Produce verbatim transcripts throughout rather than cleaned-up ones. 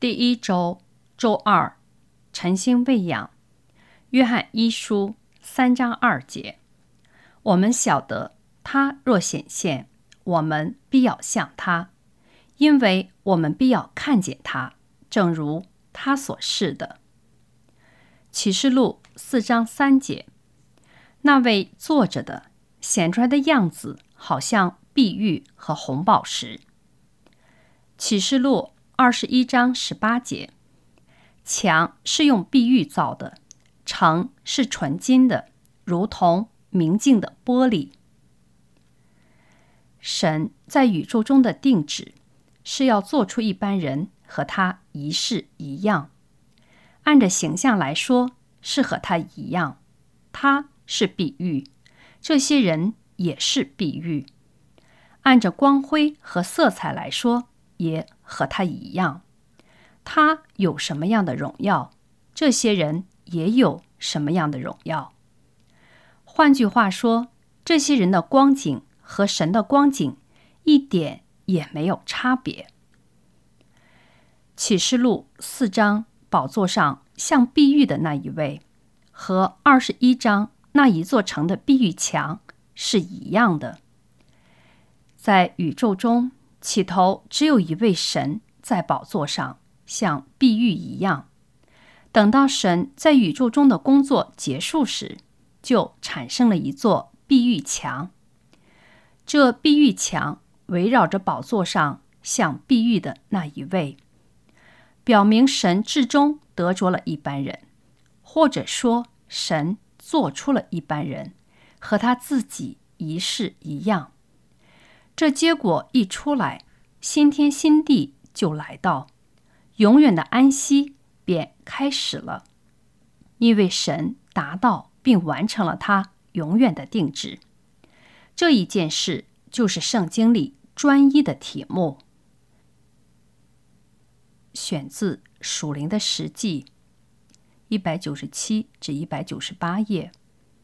第一周周二，晨星喂养。约翰一书三章二节，我们晓得他若显现，我们必要像他，因为我们必要看见他，正如他所示的。启示录四章三节，那位坐着的显出来的样子好像碧玉和红宝石。启示录二十一章十八节，墙是用碧玉造的，城是纯金的，如同明镜的玻璃。神在宇宙中的定旨是要做出一般人和他一式一样，按着形象来说是和他一样，他是碧玉，这些人也是碧玉；按着光辉和色彩来说也和他一样，他有什么样的荣耀，这些人也有什么样的荣耀。换句话说，这些人的光景和神的光景一点也没有差别。启示录四章宝座上像碧玉的那一位，和二十一章那一座城的碧玉墙是一样的。在宇宙中，起头只有一位神在宝座上，像碧玉一样。等到神在宇宙中的工作结束时，就产生了一座碧玉墙。这碧玉墙围绕着宝座上像碧玉的那一位，表明神至终得着了一般人，或者说神做出了一般人，和他自己一式一样。这结果一出来，新天新地就来到，永远的安息便开始了，因为神达到并完成了他永远的定旨。这一件事就是圣经里专一的题目。选自属灵的实记一百九十七至一百九十八页。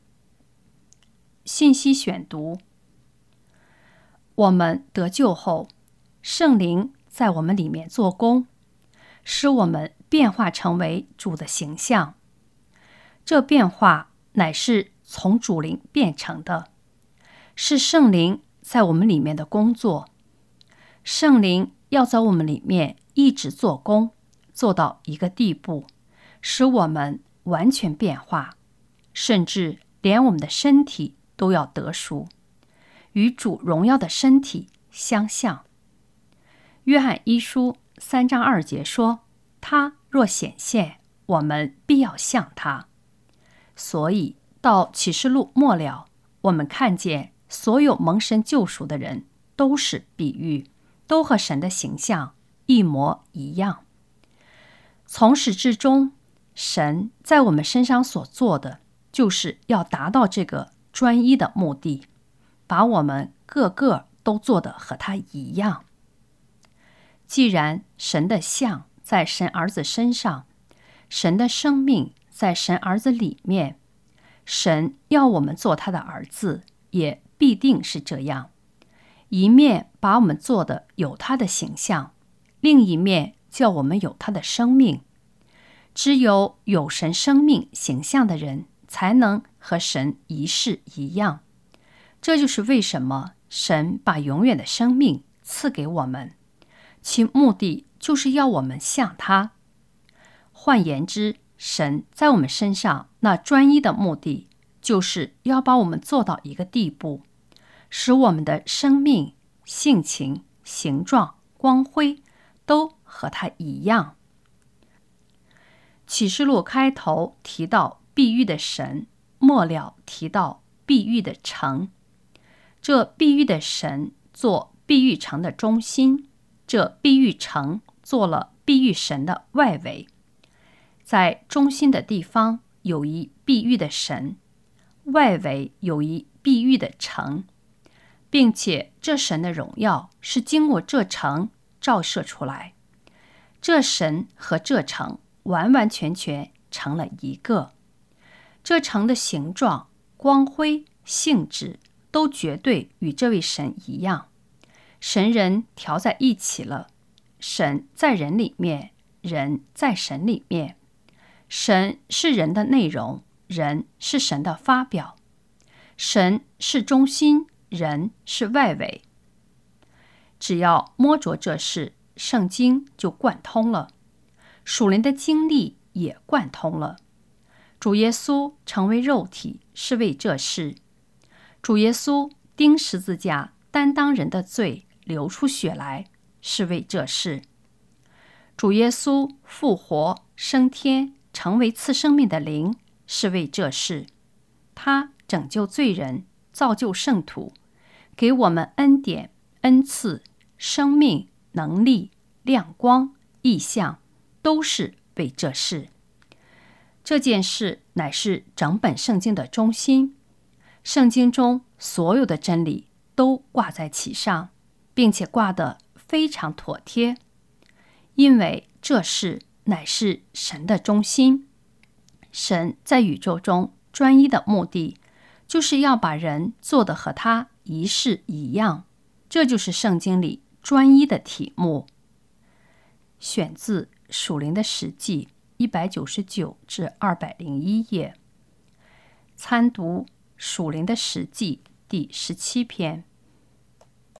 信息选读：我们得救后，圣灵在我们里面做工，使我们变化成为主的形象。这变化乃是从主灵变成的，是圣灵在我们里面的工作。圣灵要在我们里面一直做工，做到一个地步，使我们完全变化，甚至连我们的身体都要得赎，与主荣耀的身体相像。约翰一书三章二节说，他若显现，我们必要像他。所以到启示录末了，我们看见所有蒙神救赎的人都是碧玉，都和神的形象一模一样。从始至终，神在我们身上所做的，就是要达到这个专一的目的，把我们个个都做得和他一样。既然神的像在神儿子身上，神的生命在神儿子里面，神要我们做他的儿子，也必定是这样。一面把我们做的有他的形象，另一面叫我们有他的生命。只有有神生命形象的人，才能和神一式一样。这就是为什么神把永远的生命赐给我们，其目的就是要我们像他。换言之，神在我们身上那专一的目的，就是要把我们做到一个地步，使我们的生命、性情、形状、光辉都和他一样。启示录开头提到碧玉的神，末了提到碧玉的城。这碧玉的神做碧玉城的中心，这碧玉城做了碧玉神的外围。在中心的地方有一碧玉的神，外围有一碧玉的城，并且这神的荣耀是经过这城照射出来。这神和这城完完全全成了一个。这城的形状、光辉、性质都绝对与这位神一样。神人调在一起了，神在人里面， 人在神里面。神是人的内容，人是神的发表。神是中心，人是外围。只要摸着这事，圣经就贯通了，属灵的经历也贯通了。主耶稣成为肉体是为这事，主耶稣钉十字架担当人的罪，流出血来是为这事。主耶稣复活升天，成为赐生命的灵是为这事。他拯救罪人，造就圣徒，给我们恩典、恩赐、生命、能力、亮光、异象，都是为这事。这件事乃是整本圣经的中心，圣经中所有的真理都挂在其上，并且挂得非常妥帖，因为这事乃是神的中心。神在宇宙中专一的目的，就是要把人做得和他一式一样，这就是圣经里专一的题目。选自属灵的史记一百九十九至二百零一页，参读属灵的史记第十七篇。